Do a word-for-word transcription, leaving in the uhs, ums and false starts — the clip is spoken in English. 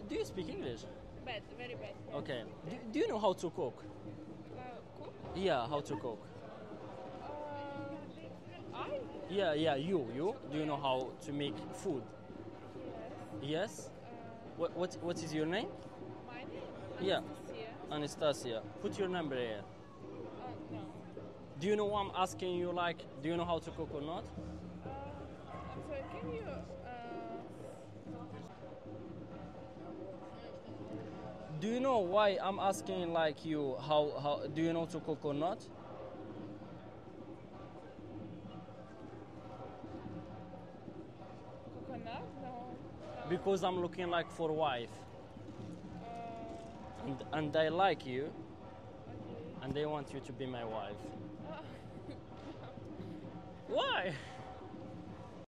do you speak English? Bad, very bad. Okay. Do, do you know how to cook? Uh, cook? Yeah, how to cook? Uh, I? Yeah, yeah, you, you. Do you know how to make food? Yes. Yes. Uh, What, what, what is your name? my name? Yeah. Anastasia. Anastasia. Put your number here. Uh, no. Do you know why I'm asking you? Like, do you know how to cook or not? Uh, I'm sorry, can you... Uh, Do you know why I'm asking like you? How, how do you know to cook or not? coconut? No. No. Because I'm looking like for wife, Uh, and and I like you, okay. and they want you to be my wife. Uh, Why?